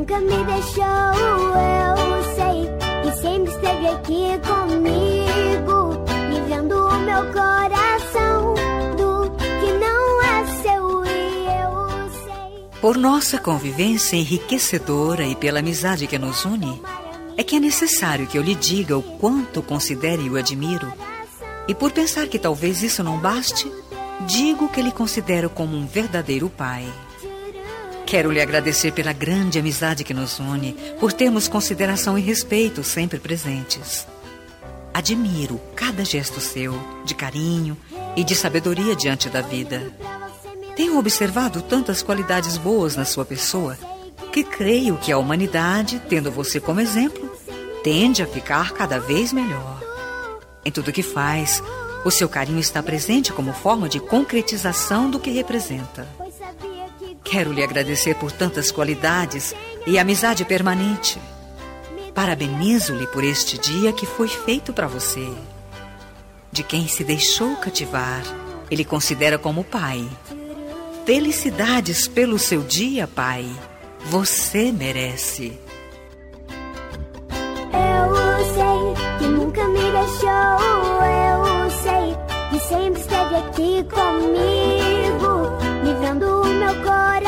nunca me deixou, eu sei, e sempre esteve aqui comigo, livrando o meu coração do que não é seu, e eu sei. Por nossa convivência enriquecedora e pela amizade que nos une, é que é necessário que eu lhe diga o quanto considero e o admiro. E por pensar que talvez isso não baste, digo que lhe considero como um verdadeiro pai. Quero lhe agradecer pela grande amizade que nos une, por termos consideração e respeito sempre presentes. Admiro cada gesto seu, de carinho e de sabedoria diante da vida. Tenho observado tantas qualidades boas na sua pessoa, que creio que a humanidade, tendo você como exemplo, tende a ficar cada vez melhor. Em tudo que faz, o seu carinho está presente como forma de concretização do que representa. Quero lhe agradecer por tantas qualidades e amizade permanente. Parabenizo-lhe por este dia que foi feito para você. De quem se deixou cativar, ele considera como pai. Felicidades pelo seu dia, pai. Você merece. Eu sei que nunca me deixou, eu sei, e sempre esteve aqui comigo, livrando o meu coração